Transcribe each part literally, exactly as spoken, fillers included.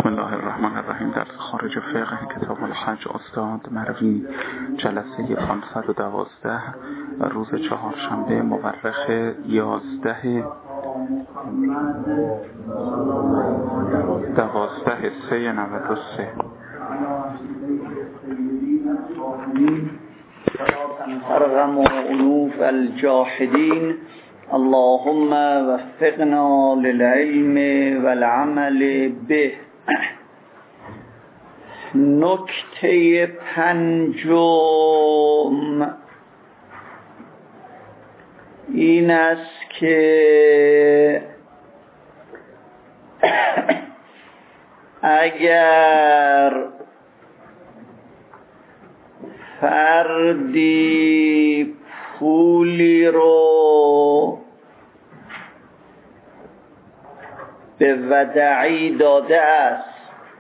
الله الرحمن الرحیم. در خارج فقه کتاب الحج استاد مروی، جلسه پانصد و دوازده، روز چهارشنبه مورخ یازده دوازده سه نود و سه. ارغم انوف الجاحدین اللهم وفقنا للعلم والعمل به. نکته پنجم این است که اگر فردی پولی رو به ودعی داده است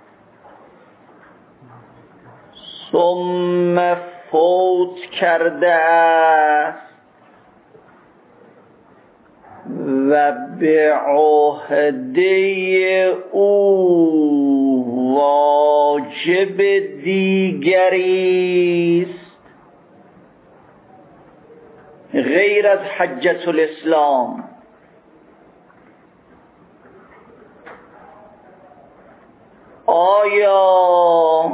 ثم فوت کرده است و به عهده او واجب دیگری است غیر از حجة الاسلام، آیا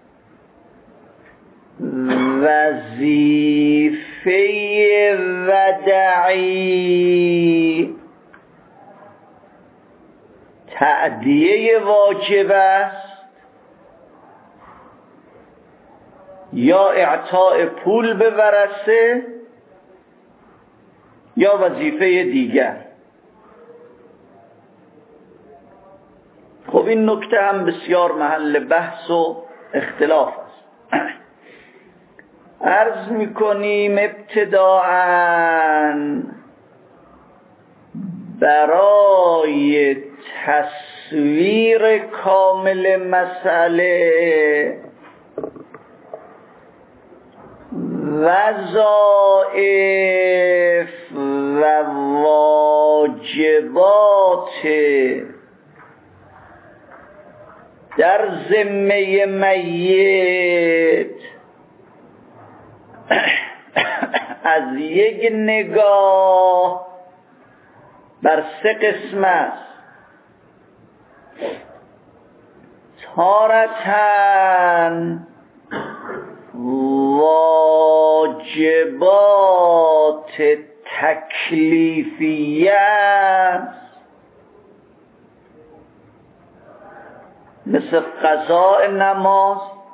وظیفه ودعی تأدیه واجب است یا اعطاء پول به ورثه یا وظیفه دیگر؟ خب این نکته هم بسیار محل بحث و اختلاف است. عرض میکنیم ابتداءً برای تصویر کامل مسئله وظایف و واجبات در ذمه میت از یک نگاه بر سه قسم است. تارةً واجبات تکلیفیه است مثل قضاء نماز،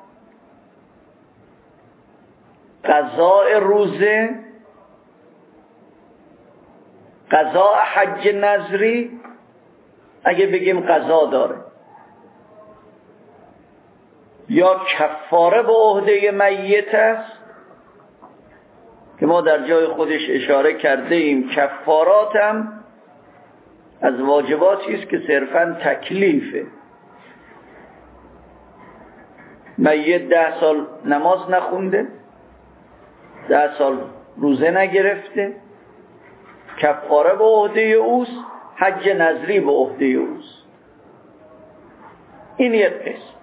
قضاء روزه، قضاء حج نظری اگه بگیم قضا داره، یا کفاره به عهده میت است که ما در جای خودش اشاره کرده ایم. کفارات هم از واجباتی است که صرفاً تکلیفه. میت ده سال نماز نخونده، ده سال روزه نگرفته، کفاره به عهده اوست، حج نظری به عهده اوست. این یک قسم.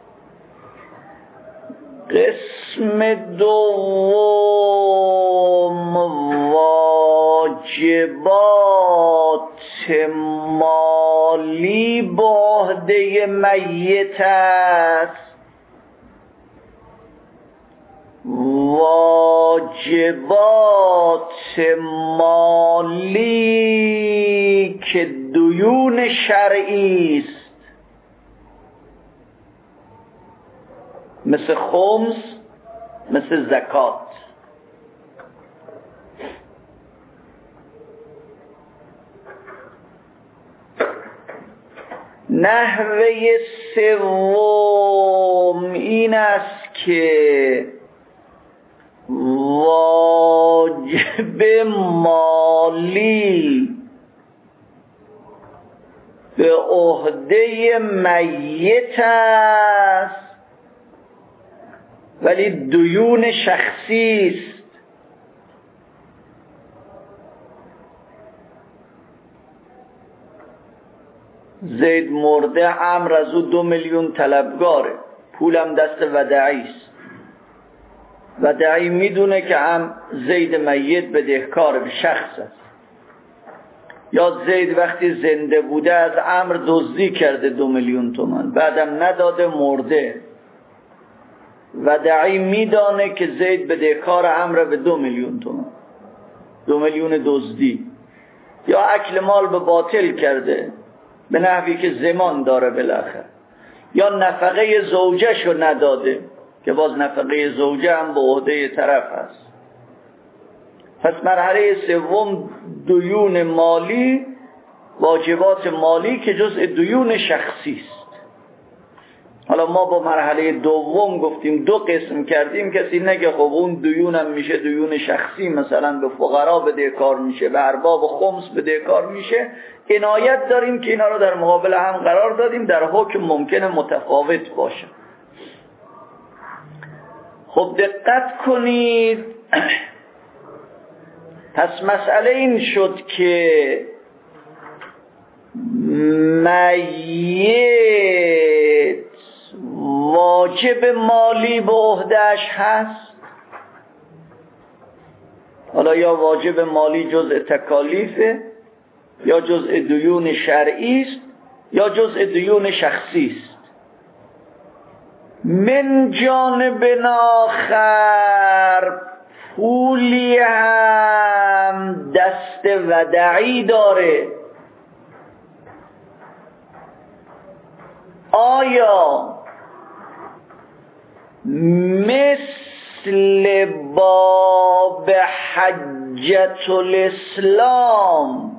قسم دوم واجبات مالی به عهده میت است. واجبات مالی که دیون شرعی است مثل خمس، مثل زکات. نحوه سوم این است که واجب مالی به عهده میت است ولی دیون شخصی است. زید مرده، عمرو از او دو میلیون طلبگاره، پولم دست ودعی است. ودعی میدونه که هم زید میت بدهکار به شخص است، یا زید وقتی زنده بوده از عمرو دزدی کرده دو میلیون تومان، بعدم نداده مرده. ودعی میدانه که زید بدهکار عمرو به دو میلیون تومان، دو میلیون دزدی، یا اکل مال به باطل کرده به نحوی که زمان داره بالاخره، یا نفقه زوجه‌شو نداده که باز نفقه زوجه هم به عهده طرف است. پس مرحله سوم دیون مالی، واجبات مالی که جزء دیون شخصی است. حالا ما با مرحله دوم گفتیم دو قسم کردیم، کسی نگه خب اون دیونم میشه دیون شخصی، مثلا به فقرا بدهکار میشه، به ارباب خمس بدهکار میشه. عنایت داریم که اینا رو در مقابل هم قرار دادیم، در حکم ممکنه متفاوت باشه. خب دقت کنید، پس مسئله این شد که میت واجب مالی به عهده‌اش هست، حالا یا واجب مالی جزء تکالیفه، یا جزء دیون شرعی است، یا جزء دیون شخصی است. من جانب آخر پولی هم دست ودعی داره. آیا مثل باب حجة الاسلام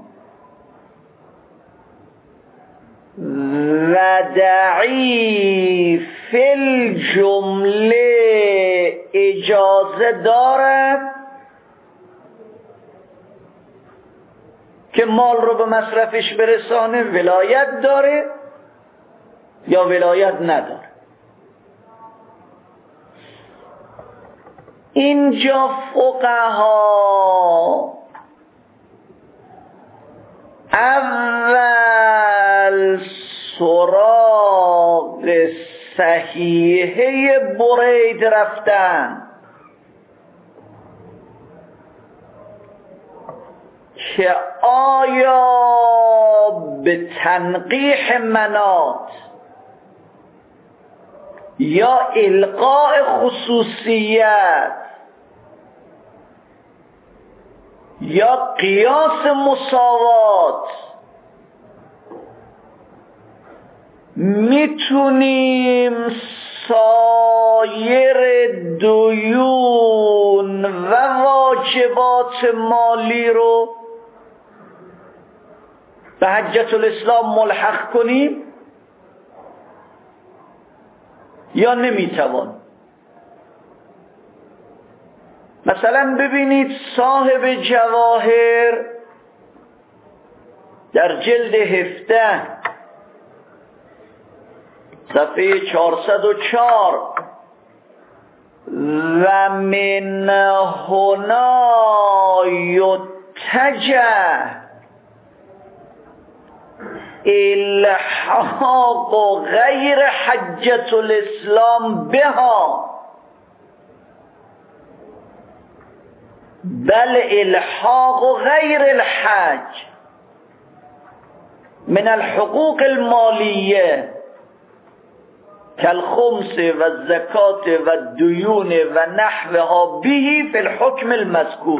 ودعی فی الجمله اجازه دارد که مال رو به مصرفش برسانه، ولایت داره یا ولایت نداره؟ اینجا فقها اول سراغ صحیحه برید رفتن که آیا به تنقیح منات یا القاء خصوصیت یا قیاس مساوات میتونیم سایر دیون و واجبات مالی رو به حجة الاسلام ملحق کنیم یا نمیتوان؟ مثلا ببینید صاحب جواهر در جلد هفده صفحه چهارصد و چهار و من هنا یتجه الحاق غیر حجة الاسلام بها بل الحاق غیر الحج من الحقوق المالیه کالخمس و الزکات و الدیون و نحوها بهی فی الحکم المذکور.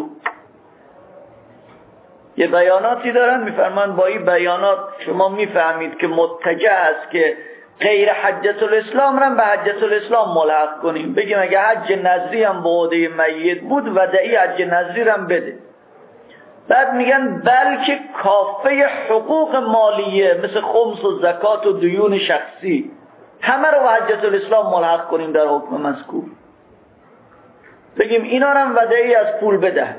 یه بیاناتی دارن میفرمان با این بیانات شما میفهمید که متجه است که غیر حجة الاسلام را به حجة الاسلام ملحق کنیم، بگیم اگه حج نظری هم به عهده میت بود ودعی حج نظری هم بده. بعد میگن بلکه کافه حقوق مالیه مثل خمس و زکات و دیون شخصی همه رو به حجة الاسلام ملحق کنیم در حکم مذکور، بگیم اینا رو هم ودعی از پول بده.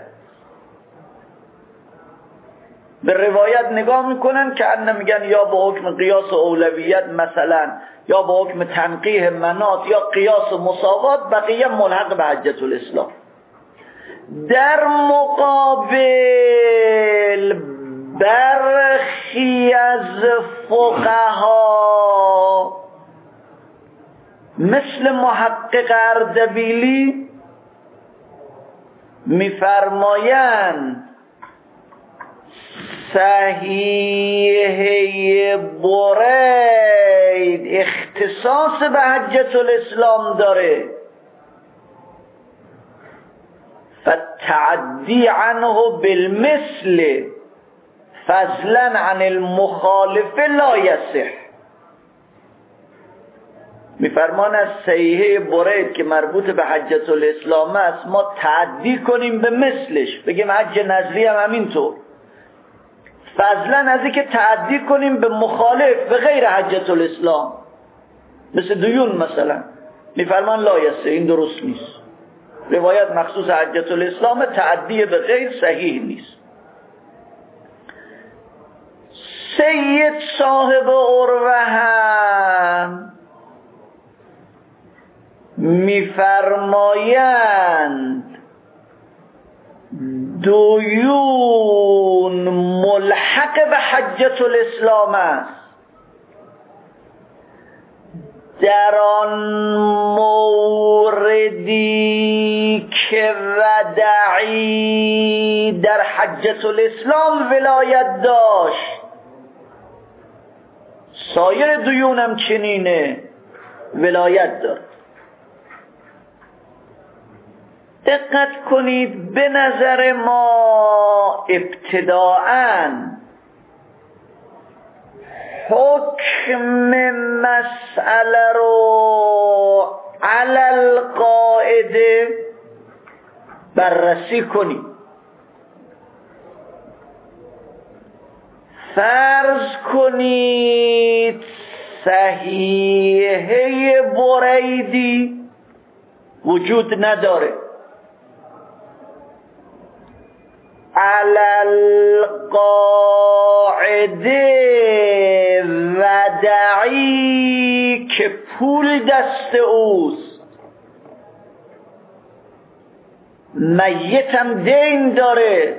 به روایت نگاه میکنن که ان میگن یا به حکم قیاس و اولویت مثلا، یا به حکم تنقیح منات، یا قیاس و مساوات، بقیه ملحق به حجة الاسلام. در مقابل برخی از فقها مثل محقق اردبیلی میفرمایند صحیحه برید اختصاص به حجة الاسلام داره، فالتعدی عنه بالمثل فضلا عن المخالف لا یصح. میفرمان از صحیحه برید که مربوط به حجة الاسلام است ما تعدی کنیم به مثلش، بگیم حج نظری هم همینطور، فضلا از اینکه تعدی کنیم به مخالف به غیر حجة الاسلام مثل دیون مثلا. میفرمان لا یصح، این درست نیست، روایت مخصوص حجة الاسلام، تعدی به غیر صحیح نیست. سید صاحب عروه هم میفرمایند دیون ملحق به حجة الاسلام است، در آن موردی که ودعی در حجة الاسلام ولایت داشت، سایر دیونم چنینه ولایت دارد. دقت کنید، به نظر ما ابتداءً حکم مسئله رو علی القاعده بررسی کنید. فرض کنید صحیحه بریدی وجود نداره، علی القاعده ودعی که پول دست اوست، میتم دین داره،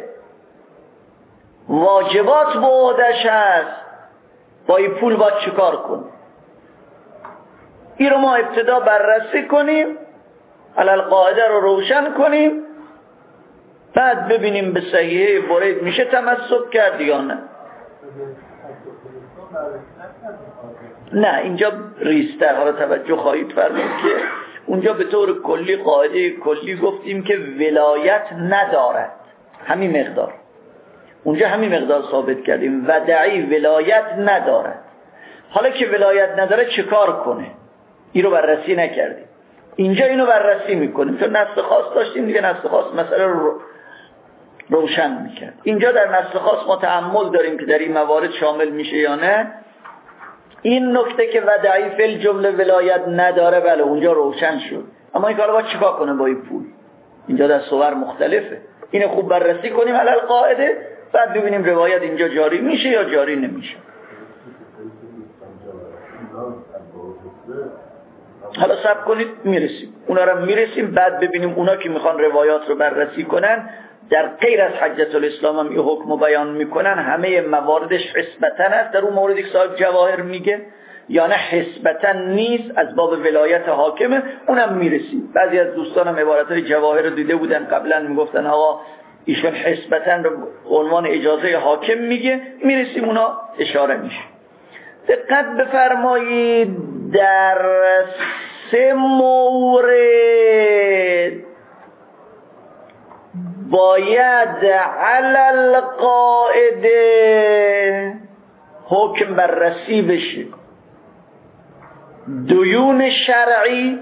واجبات به عهده‌اش هست، با این پول باید چیکار کنه؟ این رو ما ابتدا بررسی کنیم، علی القاعده رو روشن کنیم، بعد ببینیم به صحیحه برید میشه تمسک کرد یا نه. نه اینجا ریستر، حالا توجه خواهید فرمود که اونجا به طور کلی قاعده کلی گفتیم که ولایت ندارد، همین مقدار، اونجا همین مقدار ثابت کردیم ودعی ولایت ندارد. حالا که ولایت نداره چه کار کنه؟ این رو بررسی نکردیم، اینجا اینو بررسی میکنیم، چون نص خاص داشتیم دیگه، نص خاص مسئله رو روشن میکرد. اینجا در نص خاص ما تأمل داریم که در این موارد شامل میشه یا نه. این نکته که ودعی فی الجمله ولایت نداره، بله اونجا روشن شد، اما این کارو باید چیکار کنه با این پول؟ اینجا در صور مختلفه، اینو خوب بررسی کنیم علی القاعده، بعد ببینیم روایت اینجا جاری میشه یا جاری نمیشه. حالا صبر کنید میرسیم، اونا رو میرسیم، بعد ببینیم اونا که میخوان روایات رو بررسی کنن در غیر از حجة الاسلام هم این حکم رو بیان میکنن، همه مواردش حسبتاً است. در اون موردی که صاحب جواهر میگه یا نه حسبتاً نیست، از باب ولایت حاکمه، اونم میرسیم. بعضی از دوستانم عبارتهای جواهر رو دیده بودن قبلا، میگفتن آقا ایشون حسبتاً رو عنوان اجازه حاکم میگه، میرسیم اونا اشاره میشه. دقت بفرمایید، در سه مورد باید علی القاعده حکم بررسی بشه: دیون شرعی،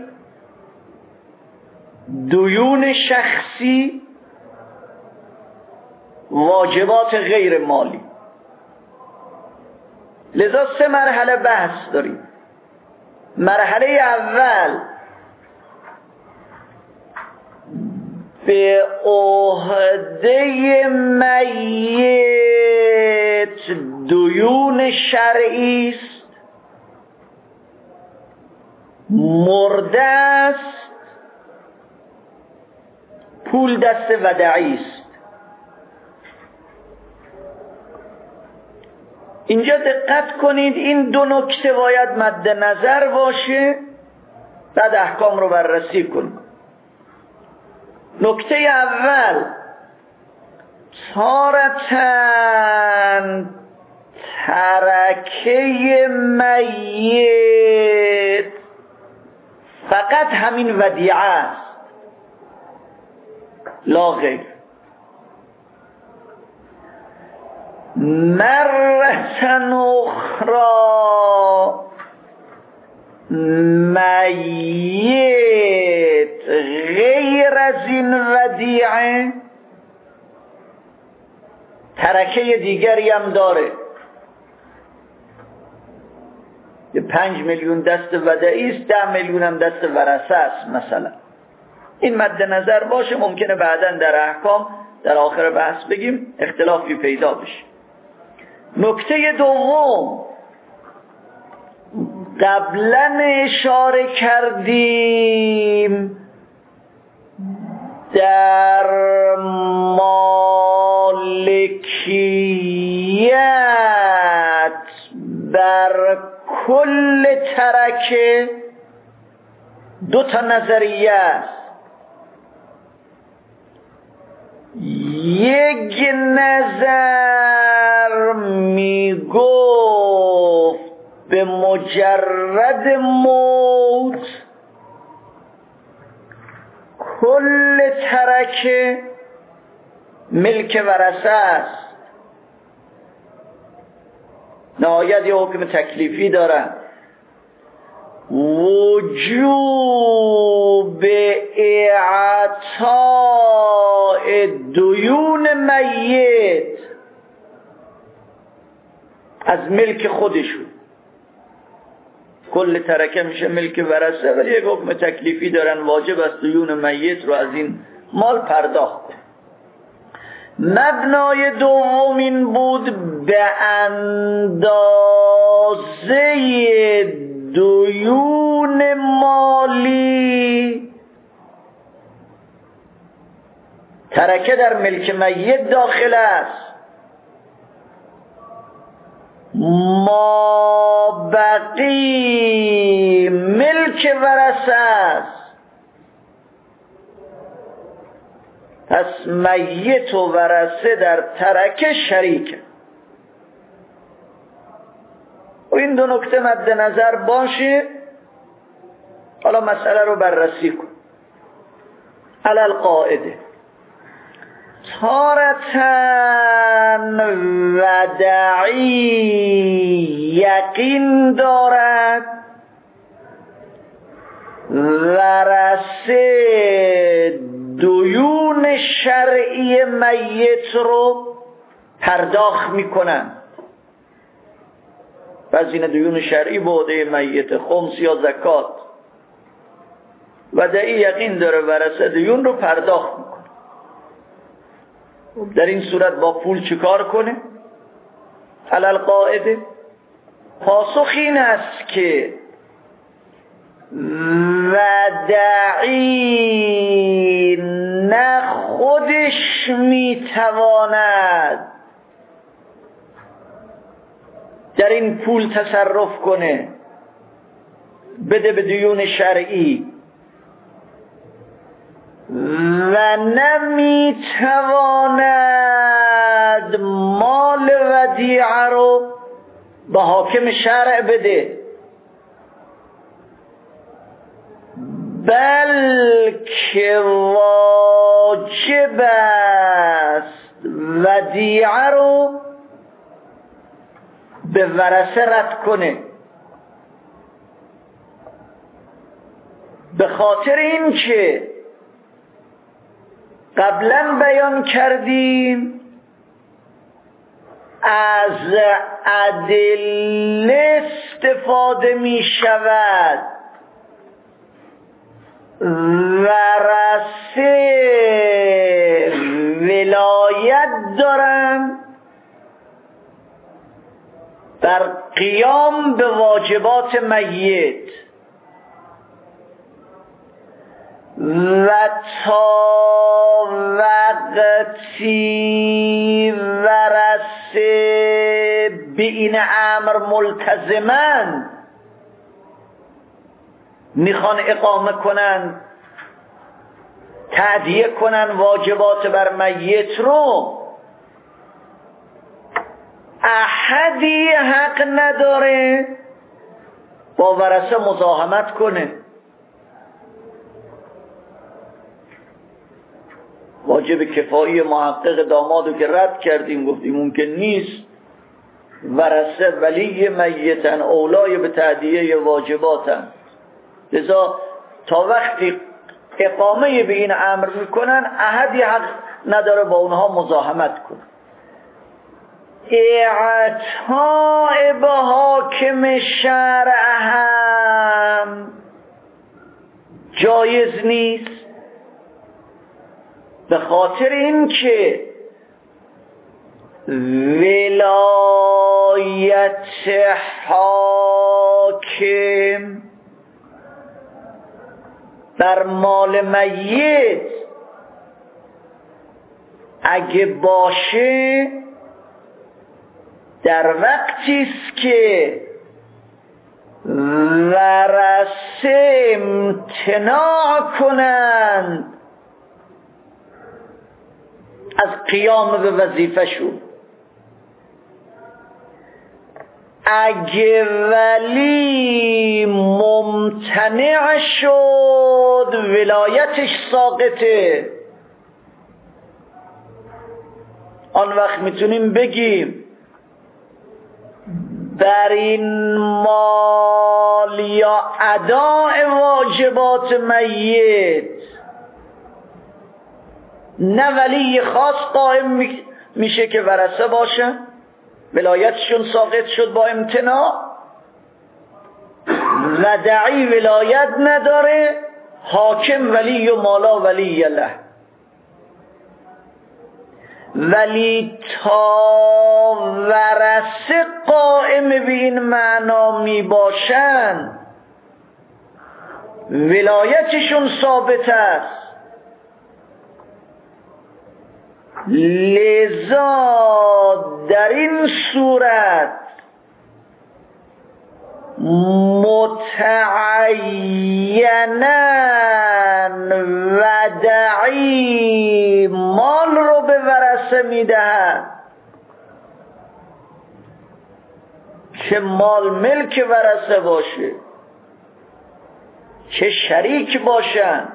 دیون شخصی، واجبات غیر مالی. لذا سه مرحله بحث داریم. مرحله اول به عهده میت دیون شرعی است، مرده است، پول دست ودعی است. اینجا دقت کنید، این دو نکته باید مد نظر باشه، بعد احکام رو بررسی کن. نکته اول، تارتن ترکه میت فقط همین ودیعه است، لا غیر. مرتن اخرى میت غیر از این ودیعه ترکه دیگری هم داره. یه پنج میلیون دست ودعی است، ده میلیون هم دست ورثه است مثلا. این مد نظر باشه، ممکنه بعداً در احکام در آخر بحث بگیم اختلافی پیدا بشه. نکته دوم، قبلا اشاره کردیم در مالکیت بر کل ترکه دو تا نظریه است. یک نظر میگفت به مجرد موت کل ترکه ملک ورثه است، نهایت یه حکم تکلیفی دارن. وجوب اعطاء دیون میت از ملک خودشون، کل ترکه میشه ملک ورثه، ولی یک حکم تکلیفی دارن، واجب است دیون میت رو از این مال پرداخت کن. مبنای دومین بود به اندازه دیون مالی ترکه در ملک میت داخل است، ما بقی ملک ورثه است. پس میت و ورثه در ترکه شریک. و این دو نکته مد نظر باشه. حالا مسئله رو بررسی کن. علی القاعده، تارتن ودعی یقین دارد ورثه دیون شرعی میت رو پرداخت میکنن. پس این دیون شرعی به عهده میت، خمس یا زکات، ودعی یقین داره ورثه دیون رو پرداخت میکنه. در این صورت با پول چیکار کنه؟ علی القاعده، پاسخ این است که ودعی نه خودش میتواند در این پول تصرف کنه بده به دیون شرعی، و نمیتواند مال ودیعه رو به حاکم شرع بده، بلکه واجب است ودیعه رو به ورثه رد کنه. به خاطر این که قبلا بیان کردیم از ادله استفاده می شود، ورثه ولایت دارن بر قیام به واجبات میت، و تا وقتی ورثه به این امر ملتزمن، میخوان اقامه کنن، تأدیه کنن واجبات بر میت رو، احدی حق نداره با ورثه مزاحمت کنه. واجب کفایی محقق دامادو که رد کردیم، گفتیم ممکن نیست، ورثه ولی میتن، اولای به تأدیه واجباتن، لذا تا وقتی اقامه به این امر میکنن احدی حق نداره با اونها مزاحمت کنه. اعطاء به حاکم شرع هم جایز نیست، به خاطر این که ولایت حاکم بر مال میت اگه باشه در وقتی است که ورثه امتناع کنند از قیام به وظیفه شون. اگه ولی ممتنع شد ولایتش ساقطه، آن وقت میتونیم بگیم بر این مال یا اداء واجبات میت نه ولی خاص قائم میشه که ورثه باشه، ولایتشون ساقط شد با امتناع، و دعی ولایت نداره، حاکم ولی و مالا ولی له. ولی تا ورثه قائم به این معنا می باشن ولایتشون ثابت است. لذا در این صورت متعینن و دعی مال رو به ورثه میدهد، چه مال ملک ورثه باشه، چه شریک باشن،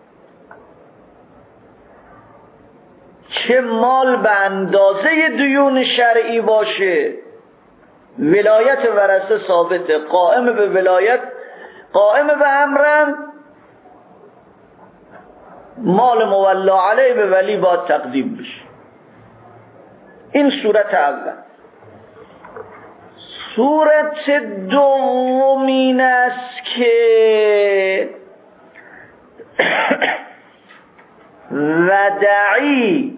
چه مال به اندازه دیون شرعی باشه، ولایت ورثه ثابته. قائم به ولایت، قائم به امرن، مال مولا علیه به ولی باید تقدیم بشه. این صورت اول. صورت دوم این است که ودعی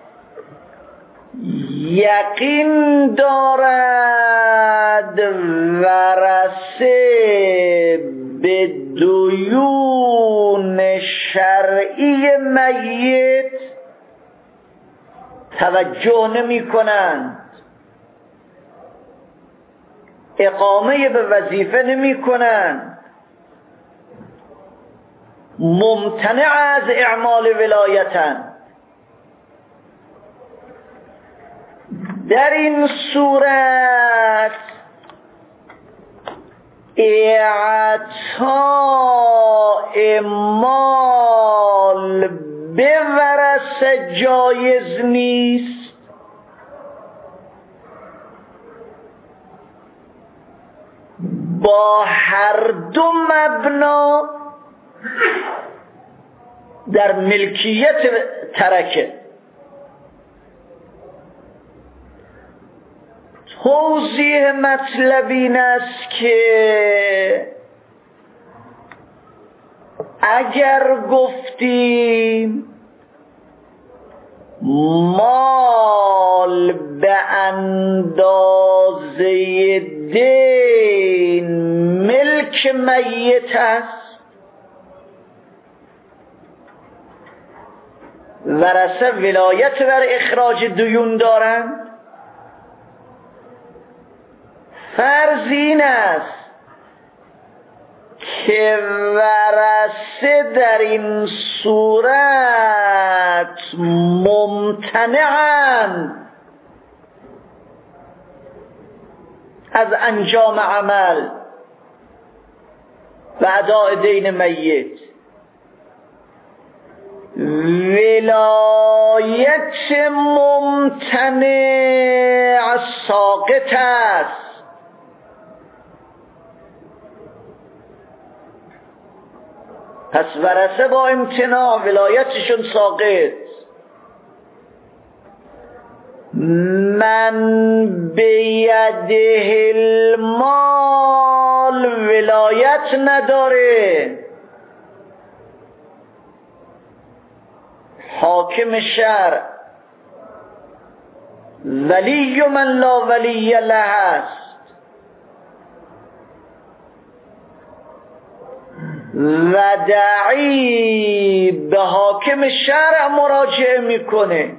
یقین دارد ورثه به دیون شرعی میت توجه نمی کنند، اقامه به وظیفه نمی کنند، ممتنع از اعمال ولایتن. در این صورت اعطاء مال به ورثه جایز نیست، با هر دو مبنا در ملکیت ترکه. توضیح مطلب این است که اگر گفتیم مال به اندازه دین ملک میت است، ورثه ولایت بر اخراج دیون دارند، فرض این است که ورثه در این صورت ممتنعند از انجام عمل و اداء دین میت. ولایت ممتنع ساقط است. پس ورثه با امتناع ولایتشون ساقط. من بیده المال ولایت نداره. حاکم شرع ولی من لا ولی له است و داعی به حاکم شرع مراجعه میکنه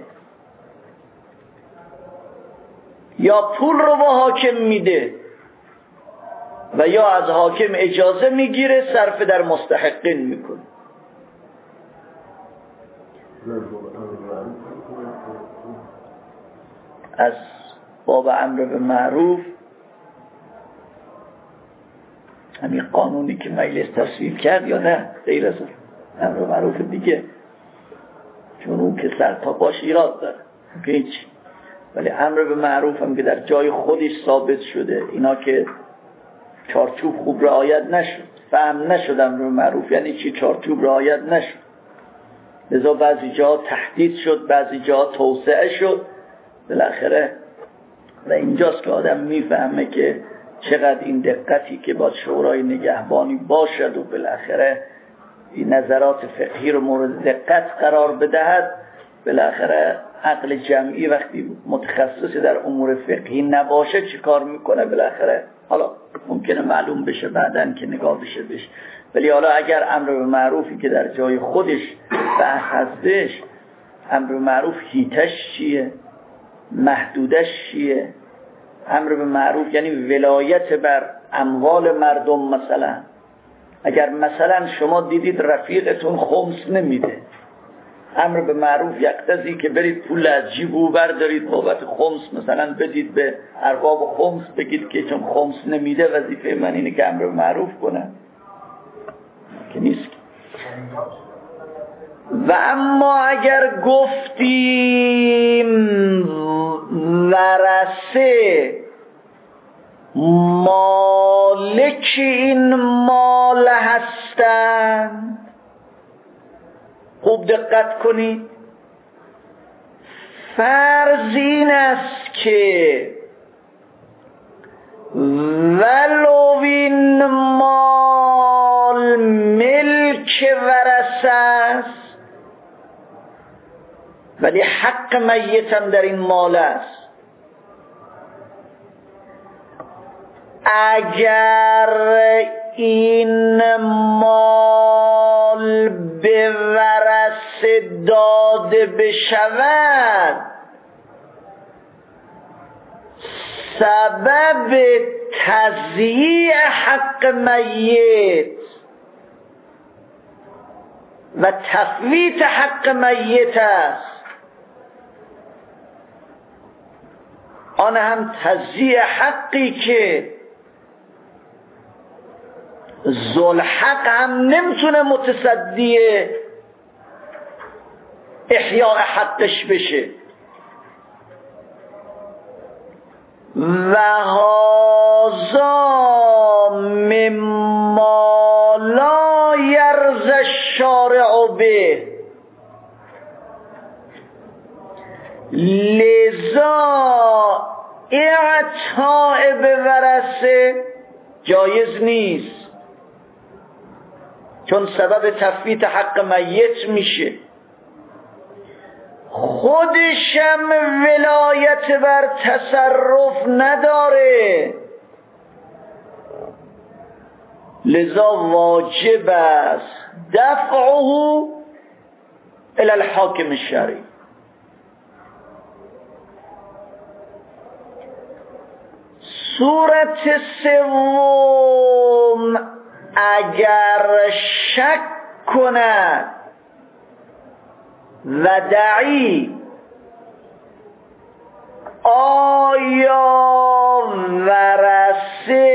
یا پول رو به حاکم میده و یا از حاکم اجازه میگیره صرف در مستحقین میکنه. از باب امر به معروف همین قانونی که مجلس تصویب کرد یا نه غیر از امر به معروف دیگه، چون اون که سر تا باش ایراد داره که هیچ، ولی امر به معروف هم که در جای خودش ثابت شده، اینا که چارچوب خوب رعایت نشد، فهم نشد امر به معروف یعنی چی، چارچوب رعایت نشد، لذا بعضی جا تهدید شد، بعضی جا توسعه شد بالاخره. و اینجاست که آدم میفهمه که چقدر این دقتی که با شورای نگهبانی باشد و بالاخره این نظرات فقهی رو مورد دقت قرار بدهد. بالاخره عقل جمعی وقتی متخصص در امور فقهی نباشه چی کار میکنه بالاخره؟ حالا ممکنه معلوم بشه بعدن که نگاه بشه بشه، ولی حالا اگر امر به معروفی که در جای خودش بحث هستش، امر به معروف هیتش چیه، محدودش چیه؟ امر به معروف یعنی ولایت بر اموال مردم. مثلا اگر مثلا شما دیدید رفیقتون خمس نمیده، امر به معروف یقتضی که برید پول از جیب او بردارید بابت خمس مثلا بدید به ارباب خمس، بگید که چون خمس نمیده وظیفه من اینه که امر به معروف کنم که نیست. و اما اگر گفتیم ورثه مالک این مال هستند، خوب دقت کنید، فرض این است که ولو این مال ملک ورثه است ولی حق میتم در این مال است، اگر این مال به ورثه داده بشود سبب تضییع حق میت و تفویت حق میت است، آن هم تضییع حقی که ذوالحق هم نمیتونه متصدی احیاء حقش بشه. و هذا مما لا یرضی الشارع به، لذا اعطاء به ورثه جایز نیست چون سبب تفویت حق میت میشه، خودشم ولایت بر تصرف نداره، لذا واجب است دفعه الی الحاکم الشرعی. صورت سوم اگر شک کند ودعی آیا ورثه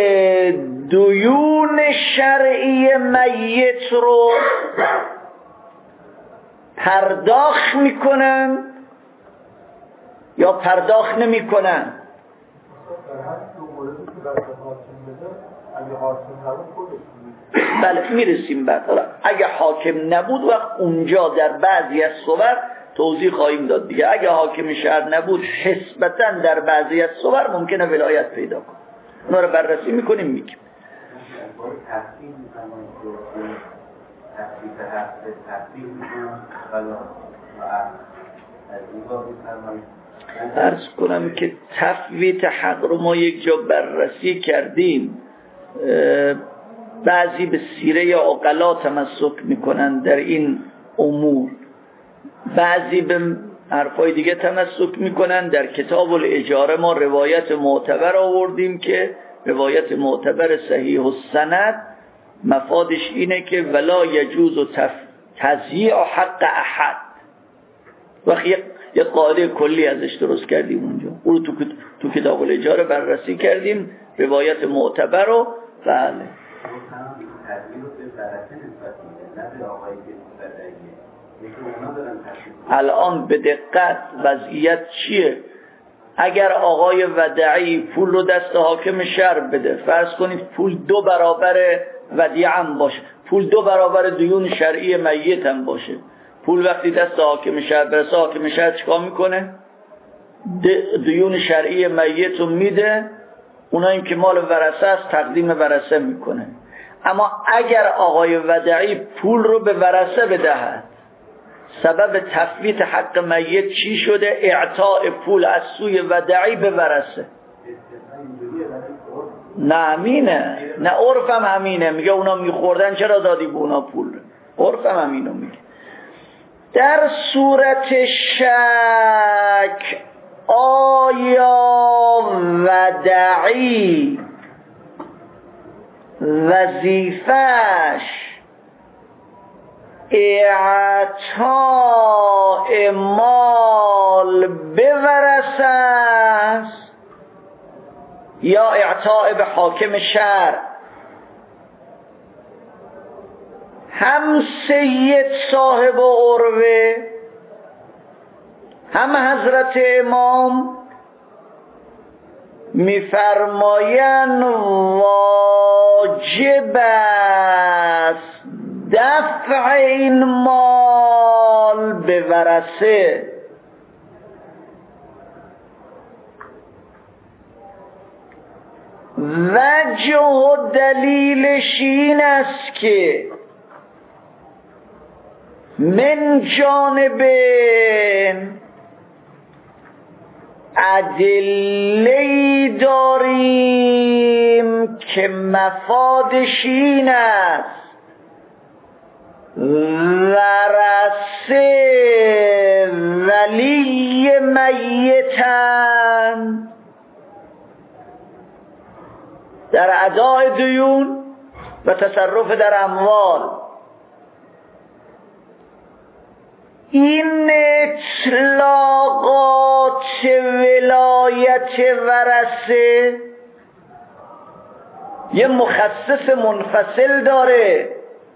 دیون شرعی میت رو پرداخت میکنن یا پرداخت نمیکنن؟ بله میرسیم بعد. اگه حاکم نبود وقت اونجا در بعضی از صور توضیح خواهیم داد دیگه. اگه حاکم شهر نبود حسبتاً در بعضی از صور ممکنه ولایت پیدا کنه. اونا رو بررسی میکنیم میگیم. عرض کنم که تفویت حق رو ما یک جا بررسی کردیم. بعضی به سیره عقلا تمسک میکنن در این امور، بعضی به حرفای دیگه تمسک میکنن. در کتاب الاجاره ما روایت معتبر آوردیم که روایت معتبر صحیح السند مفادش اینه که ولا یجوز تضییع حق احد. وقتی یک قاعده کلی ازش درست کردیم اونجا، اون تو تو کتاب الاجاره بررسی کردیم روایت معتبر رو. بله الان به دقت وضعیت چیه؟ اگر آقای ودعی پول رو دست حاکم شهر بده، فرض کنید پول دو برابر ودیعه هم باشه، پول دو برابر دیون شرعی میت هم باشه، پول وقتی دست حاکم شهر برسه، حاکم شهر چیکار میکنه؟ دیون شرعی میت رو میده، اونایی که مال ورثه است تقدیم ورثه میکنه. اما اگر آقای ودعی پول رو به ورثه بدهد، سبب تفویت حق میت چی شده؟ اعطاء پول از سوی ودعی به ورثه. نه امینه، نه عرفم امینه. میگه اونا میخوردن چرا دادی به اونا پول؟ عرفم امینو میگه. در صورت شک آیا ودعی وظیفش اعطاء مال به ورثه است یا اعطاء به حاکم شهر؟ هم سید صاحب عروه هم حضرت امام میفرمایند واجب است دفع این مال به ورثه. وجه و دلیلش این است که من جانب ادله داریم که مفادش این است ورثه ولی میتن در اداء دیون و تصرف در اموال. این اطلاقات ولایت ورثه یه مخصص منفصل داره،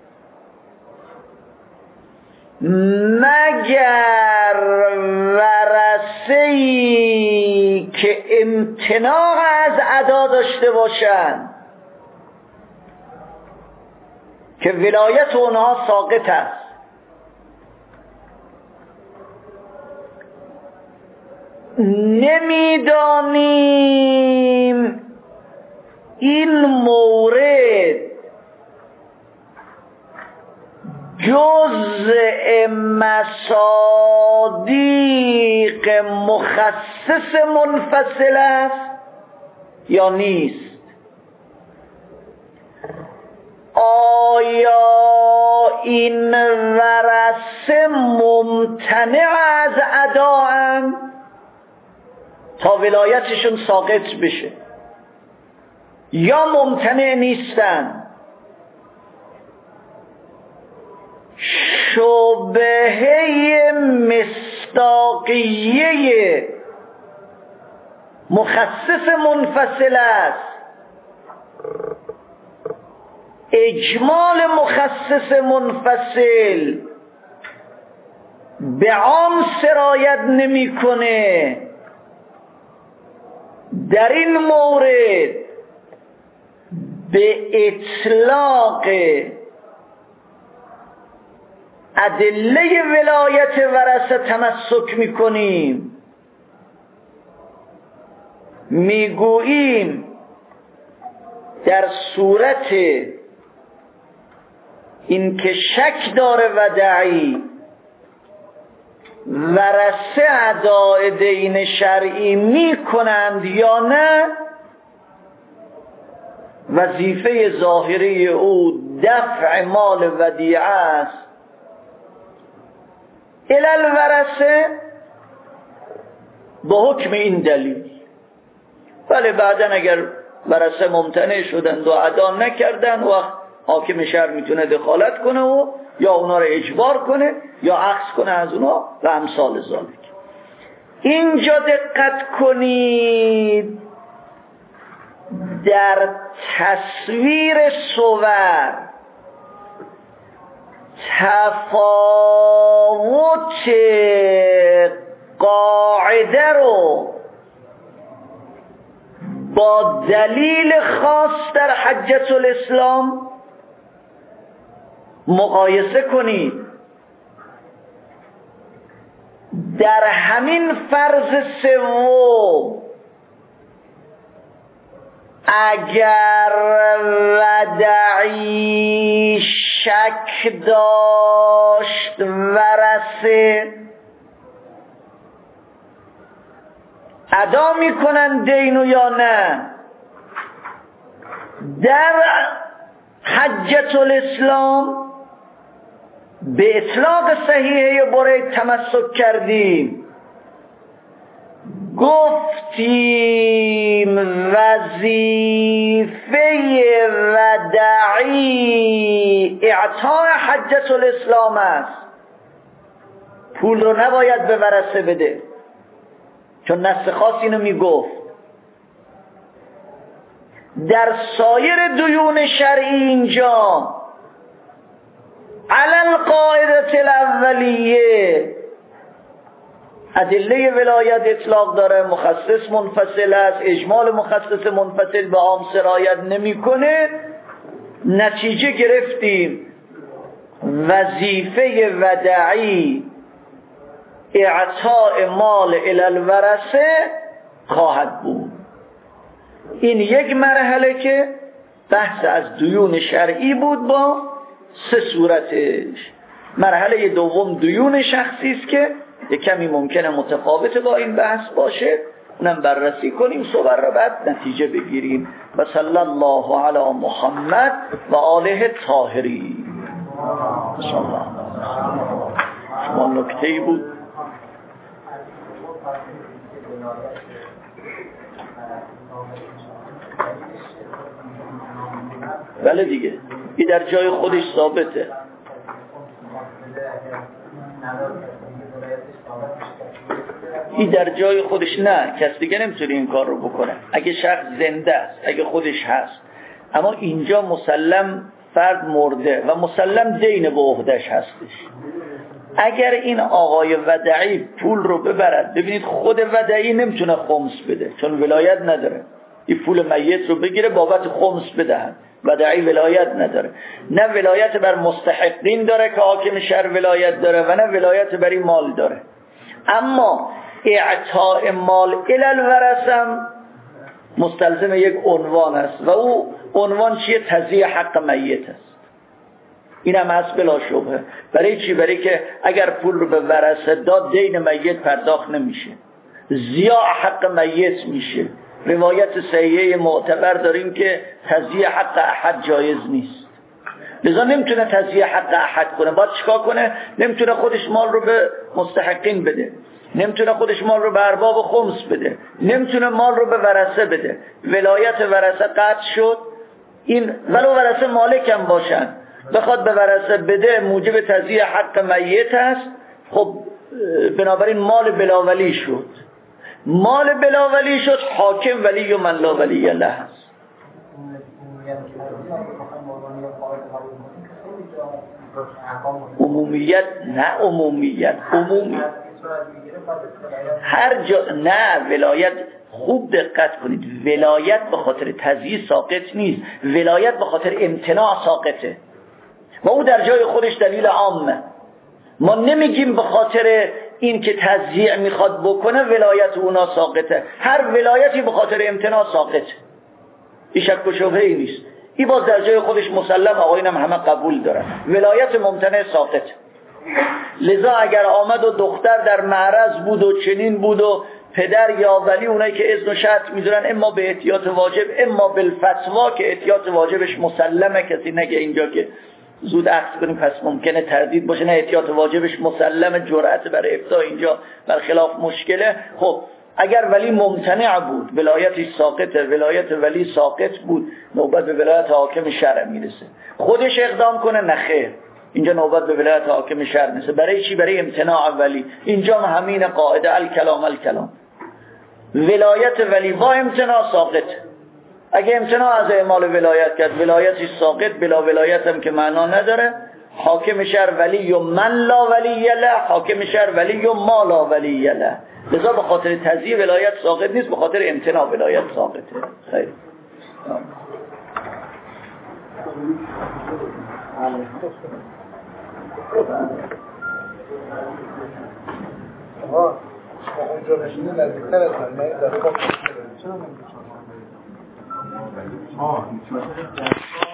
مگر ورثه‌ای که امتناع از ادا داشته باشند که ولایت اونها ساقط است. نمیدانیم این مورد جزء مصادیق مخصص منفصل است یا نیست. آیا این ورثه ممتنع از اداءند تا ولایتشون ساقط بشه؟ یا ممتنع نیستن. شبهه مصداقیه مخصص منفصل است، اجمال مخصص منفصل به عام سرایت نمی کنه. در این مورد به اطلاق ادله ولایت ورثه تمسک می کنیم، می گوییم در صورت این که شک داره ودعی ورثه اداء دین شرعی می کنند یا نه، وظیفه ظاهری او دفع مال ودیعه است الی الورثه با حکم این دلیل. ولی بعدا اگر ورثه ممتنع شدند و ادا نکردن، وقت حاکم شهر میتونه دخالت کنه و یا اونا رو اجبار کنه یا اخذ کنه از اونا و امثال ذالک. اینجا دقت کنید، در تصویر صور تفاوت قاعده رو با دلیل خاص در حجة الاسلام مقایسه کنید. در همین فرض سوم اگر ودعی شک داشت ورثه ادا میکنن دینو یا نه، در حجة الاسلام به اطلاق صحیحه برای تمسک کردیم، گفتیم وظیفه ودعی اعطاء حجة الاسلام است، پول رو نباید به ورثه بده، چون نص خاص اینو میگفت. در سایر دیون شرعی اینجا علی القاعده الاولیه ادله ولایت اطلاق داره، مخصص منفصل است، اجمال مخصص منفصل به عام سرایت نمیکنه. نتیجه گرفتیم وظیفه ودعی اعطاء مال الی الورثه خواهد بود. این یک مرحله که بحث از دیون شرعی بود با سه صورتش. مرحله دوم دیون شخصی است که یک کمی ممکنه متفاوت با این بحث باشه، اونم بررسی کنیم، صبر رو بعد نتیجه بگیریم. و صلی الله علی محمد و آله الطاهرین. شما نکته‌ای بود؟ بله دیگه، این در جای خودش ثابته. این در جای خودش نه، کس دیگه نمیتونه این کار رو بکنه اگه شخص زنده است، اگه خودش هست. اما اینجا مسلم فرد مرده و مسلم دین به عهده‌اش هستش. اگر این آقای ودعی پول رو ببرد، ببینید خود ودعی نمیتونه خمس بده چون ولایت نداره، این پول میت رو بگیره بابت خمس بدهد، ودعی ولایت نداره، نه ولایت بر مستحقین داره که حاکم شهر ولایت داره و نه ولایت بر این مال داره. اما اعطاء مال الی الورثه مستلزم یک عنوان است و او عنوان چیه؟ تضییع حق میت است. این هم هست بلا شبهه. برای چی؟ برای که اگر پول رو به ورثه داد دین میت پرداخت نمیشه، ضیاع حق میت میشه. روایت صحیحه معتبر داریم که تضییع حق احد جایز نیست، لذا نمیتونه تضییع حق احد کنه. باید چیکار کنه؟ نمیتونه خودش مال رو به مستحقین بده. نمیتونه خودش مال رو به ارباب خمس بده، نمیتونه مال رو به ورثه بده. ولایت ورثه قطع شد، این ولو ورثه مالک هم باشن بخواد به ورثه بده موجب تضییع حق میت است. خب بنابراین مال بلاولی شد، مال بلاولی شد، حاکم ولی و من لا ولی له است. عمومیت نه عمومیت عمومی هر جا نه. ولایت خوب دقت کنید، ولایت به خاطر تضییع ساقط نیست، ولایت به خاطر امتناع ساقطه و او در جای خودش دلیل عامه. ما نمیگیم به خاطر این که تضییع میخواد بکنه ولایت اونا ساقطه، هر ولایتی به خاطر امتناع ساقطه، این شک و شبهه ای نیست. این باز در جای خودش مسلم، آقایون هم همه قبول دارن، ولایت ممتنع ساقط. لذا اگر آمد و دختر در معرض بود و چنین بود و پدر یا ولی اونایی که اذن و شرط میذارن اما به احتیاط واجب اما بالفتوا که احتیاط واجبش مسلمه، کسی نگه اینجا که زود عقد کنیم پس ممکنه تردید باشه، نه احتیاط واجبش مسلمه، جرأت برای افتاء اینجا برخلاف مشکله. خب اگر ولی ممتنع بود ولایتش ساقطه، ولایت ولی ساقط بود، نوبت به ولایت حاکم شرع میرسه. خودش اقدام کنه نه خیر، اینجا نوبت به ولایت حاکم شرع میرسه. برای چی؟ برای امتناع ولی. اینجا همین قاعده الکلام الکلام، ولایت ولی با امتناع ساقط. اگه امتناع از اعمال ولایت کرد ولایتش ساقط، بلا ولایت هم که معنا نداره. حاکم شرع ولی و من لا ولی له، حاکم شرع ولی و ما لا ولی له. لذا به خاطر تضییع ولایت ساقط نیست، به خاطر امتناع ولایت ساقطه. خیر. آه اونجا نشینه نزدیکتر از من در واقع چرا نمیشه؟ آه